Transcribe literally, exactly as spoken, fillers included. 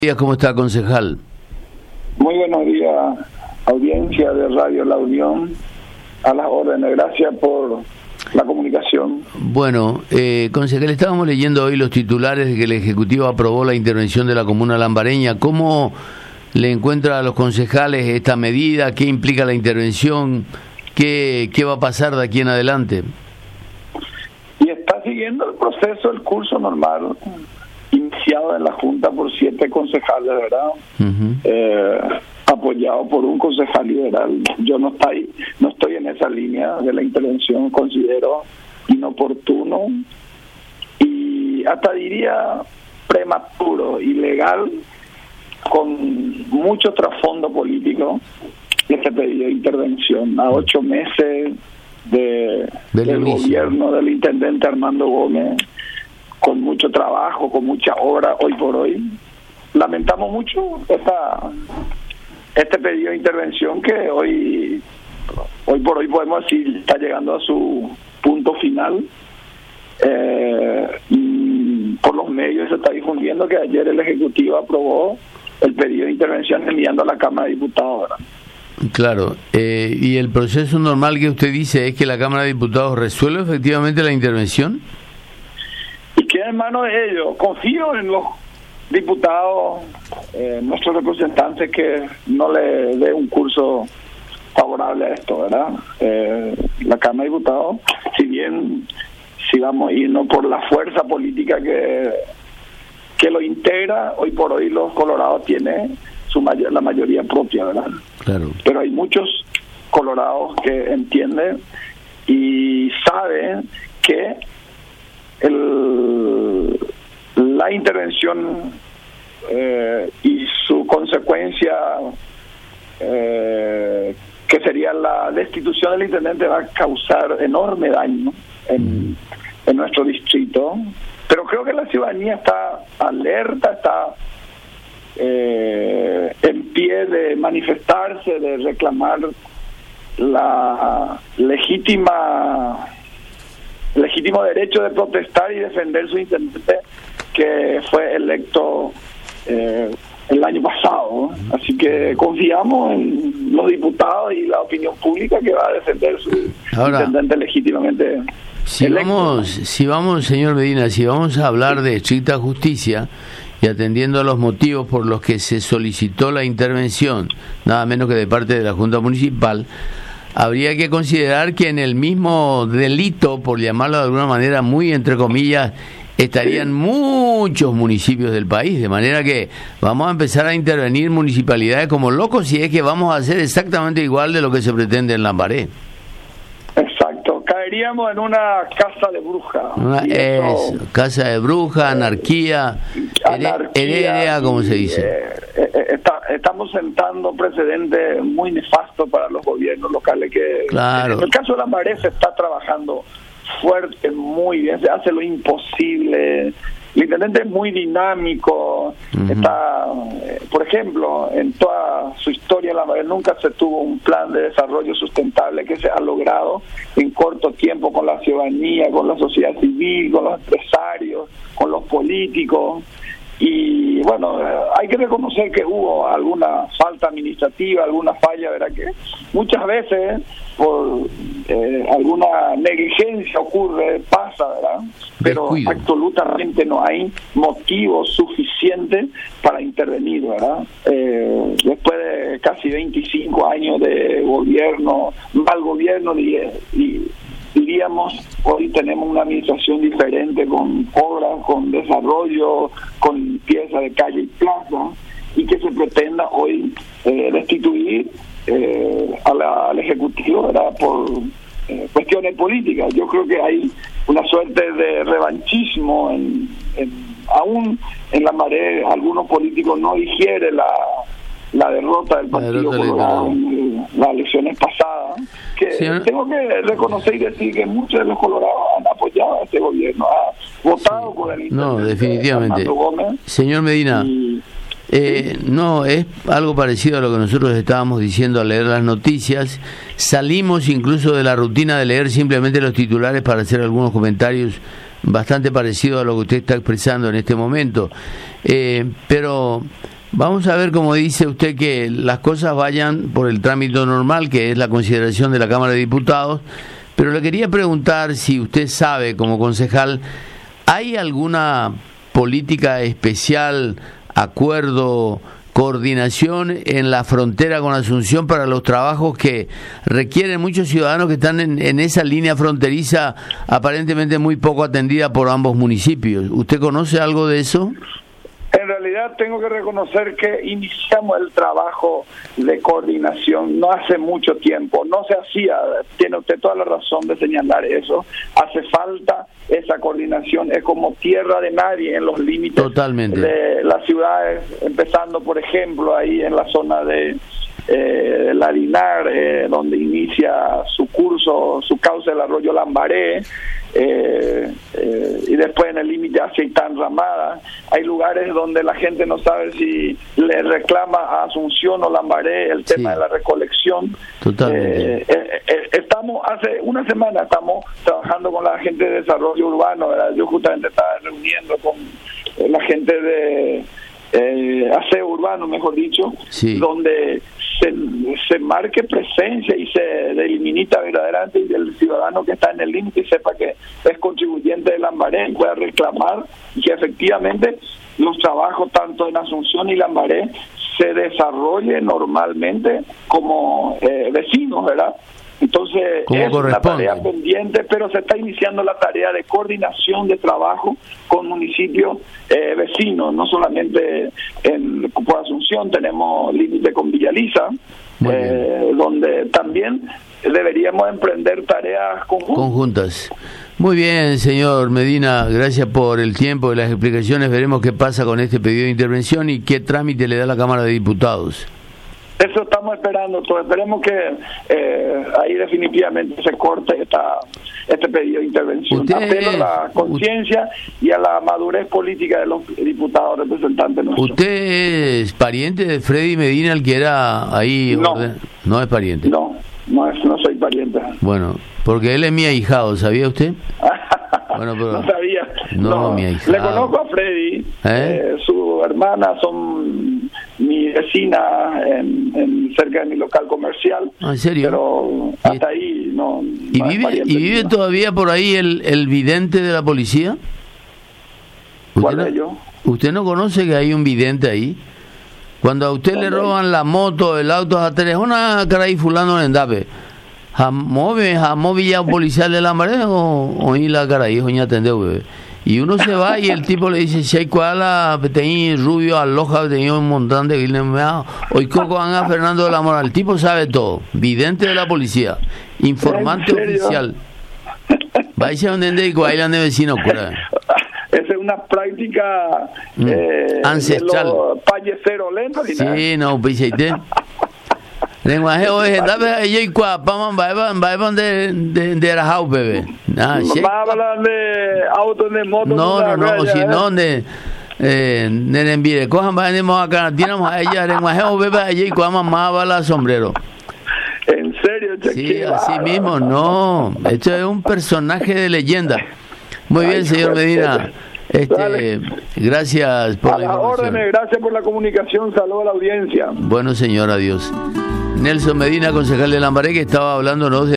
días, ¿cómo está, concejal? Muy buenos días, audiencia de Radio La Unión, a las órdenes, gracias por la comunicación. Bueno, eh, concejal, estábamos leyendo hoy los titulares de que el Ejecutivo aprobó la intervención de la comuna lambareña. ¿Cómo le encuentra a los concejales esta medida? ¿Qué implica la intervención? ¿Qué, qué va a pasar de aquí en adelante? Y está siguiendo el proceso, el curso normal, iniciado en la Junta por siete concejales, ¿verdad? Uh-huh. Eh, apoyado por un concejal liberal. Yo no estoy, no estoy en esa línea de la intervención, considero inoportuno y hasta diría prematuro, ilegal, con mucho trasfondo político, este pedido de intervención a ocho meses de, del, del gobierno del intendente Armando Gómez, con mucho trabajo, con mucha obra hoy por hoy. Lamentamos mucho esta, este pedido de intervención que hoy, hoy por hoy podemos decir está llegando a su punto final. Eh, y por los medios se está difundiendo que ayer el Ejecutivo aprobó el pedido de intervención enviando a la Cámara de Diputados, ¿verdad? Claro, eh, y el proceso normal que usted dice es que la Cámara de Diputados resuelve efectivamente la intervención. Y queda en manos de ellos. Confío en los diputados, eh, nuestros representantes, que no le dé un curso favorable a esto, ¿verdad? Eh, la Cámara de Diputados, si bien si vamos a irnos por la fuerza política que que lo integra, hoy por hoy los colorados tienen su mayor, la mayoría propia, ¿verdad? Claro. Pero hay muchos colorados que entienden y saben que el, la intervención eh, y su consecuencia, eh, que sería la destitución del intendente, va a causar enorme daño en, en nuestro distrito. Pero creo que la ciudadanía está alerta, está eh, en pie de manifestarse, de reclamar la legítima legítimo derecho de protestar y defender su intendente que fue electo eh, el año pasado. Así que confiamos en los diputados y la opinión pública que va a defender su Ahora, intendente legítimamente. Si electo. vamos, si vamos, señor Medina, si vamos a hablar de estricta justicia y atendiendo a los motivos por los que se solicitó la intervención, nada menos que de parte de la Junta Municipal, habría que considerar que en el mismo delito, por llamarlo de alguna manera muy entre comillas, estarían muchos municipios del país, de manera que vamos a empezar a intervenir municipalidades como locos si es que vamos a hacer exactamente igual de lo que se pretende en Lambaré. Exacto, caeríamos en una casa de bruja. Una, eso, casa de bruja, anarquía, anarquía heredera, como se dice. Eh, eh, está, estamos sentando precedentes muy nefastos para los gobiernos locales que, claro. En el caso de Lambaré se está trabajando fuerte, muy bien, se hace lo imposible. El intendente es muy dinámico. Uh-huh. Está, eh, por ejemplo, en toda su historia, Lambaré nunca se tuvo un plan de desarrollo sustentable que se ha logrado en corto tiempo con la ciudadanía, con la sociedad civil, con los empresarios, con los políticos. Y bueno, hay que reconocer que hubo alguna falta administrativa, alguna falla, ¿verdad? Que muchas veces por eh, alguna negligencia ocurre, pasa, ¿verdad? Pero Descuido. absolutamente no hay motivos suficientes para intervenir, ¿verdad? Eh, después de casi veinticinco años de gobierno, mal gobierno, y, y diríamos, hoy tenemos una administración diferente, con obras, con desarrollo, con limpieza de calle y plaza, y que se pretenda hoy eh, destituir eh, a la, al Ejecutivo, ¿verdad? Por eh, cuestiones políticas. Yo creo que hay una suerte de revanchismo, en, en, aún en Lambaré algunos políticos no digieren la la derrota del Partido Colorado en las elecciones pasadas, que sí, ¿no? Tengo que reconocer y decir que muchos de los colorados han apoyado a este gobierno, ha votado sí. por el intendente No, definitivamente. Gómez. Señor Medina, y, eh, sí. no, es algo parecido a lo que nosotros estábamos diciendo al leer las noticias. Salimos incluso de la rutina de leer simplemente los titulares para hacer algunos comentarios bastante parecido a lo que usted está expresando en este momento. Eh, pero vamos a ver, como dice usted, que las cosas vayan por el trámite normal, que es la consideración de la Cámara de Diputados. Pero le quería preguntar si usted sabe, como concejal, ¿hay alguna política especial, acuerdo, coordinación en la frontera con Asunción para los trabajos que requieren muchos ciudadanos que están en, en esa línea fronteriza aparentemente muy poco atendida por ambos municipios? ¿Usted conoce algo de eso? En realidad tengo que reconocer que iniciamos el trabajo de coordinación no hace mucho tiempo, no se hacía, tiene usted toda la razón de señalar eso, hace falta esa coordinación, es como tierra de nadie en los límites Totalmente. de las ciudades, empezando por ejemplo ahí en la zona de eh, Larinar, eh, donde inicia su curso, su cauce el arroyo Lambaré, Eh, eh, y después en el límite hacia Itán Ramada. Hay lugares donde la gente no sabe si le reclama a Asunción o Lambaré el tema sí. de la recolección. Totalmente. Eh, eh, eh, estamos, hace una semana estamos trabajando con la gente de desarrollo urbano, ¿verdad? Yo justamente estaba reuniendo con eh, la gente de eh, aseo urbano, mejor dicho, sí. donde Se, se marque presencia y se delimita verdaderamente y el ciudadano que está en el límite sepa que es contribuyente de Lambaré y pueda reclamar y que efectivamente los trabajos tanto en Asunción y Lambaré se desarrollen normalmente como eh, vecinos, ¿verdad? Entonces es una tarea pendiente, pero se está iniciando la tarea de coordinación de trabajo con municipios eh, vecinos, no solamente en por Asunción, tenemos límite con Villaliza, eh, donde también deberíamos emprender tareas conjuntas. conjuntas. Muy bien, señor Medina, gracias por el tiempo y las explicaciones. Veremos qué pasa con este pedido de intervención y qué trámite le da la Cámara de Diputados. Eso estamos esperando, todos. Esperemos que eh, ahí definitivamente se corte esta, este pedido de intervención. Usted, Apelo a la conciencia y a la madurez política de los diputados representantes nuestros. ¿Usted es pariente de Freddy Medina, el que era ahí? No. Orden? No es pariente. No, no, es, no soy pariente. Bueno, porque él es mi ahijado, ¿sabía usted? Bueno, pero no sabía. No, no. mi ahijado. Le conozco a Freddy, ¿Eh? Eh, su hermana son mi vecina en, en cerca de mi local comercial. ¿En serio? Pero hasta ahí no. ¿Y no vive, ¿y vive todavía por ahí el, el vidente de la policía? ¿Cuál no, es yo? ¿Usted no conoce que hay un vidente ahí? Cuando a usted le roban la moto, el auto a tres, una cara ahí fulano en Endape. ¿Jamove, jamove ya policial de la marea o oí la cara ahí, doña Tendeu, bebé? Y uno se va y el tipo le dice, si hay cuala, tenía rubio, aloja, tenía un montón de guilherme, hoy coco van a Fernando de la Moral. El tipo sabe todo, vidente de la policía, informante oficial. Vais a donde y bailan de vecino, cura. Esa es una práctica mm. eh, ancestral. De los payeceros lentos. Sí, no, pues lenguaje hoy está ahí cuapaman vayan vayan de de de la house bebé. Ah, hablan de autos de moto. No, no, no, si no de eh de envíe cojan vayan a cantinamos a ella lenguaje hoy bebé allí cuaman más bala sombrero. ¿En serio? Sí, así mismo, no. Esto es un personaje de leyenda. Muy bien, señor Medina. Este, gracias por a la órdenes, gracias por la comunicación, saludos a la audiencia. Bueno, señor, adiós. Nelson Medina, concejal de Lambaré, que estaba hablándonos de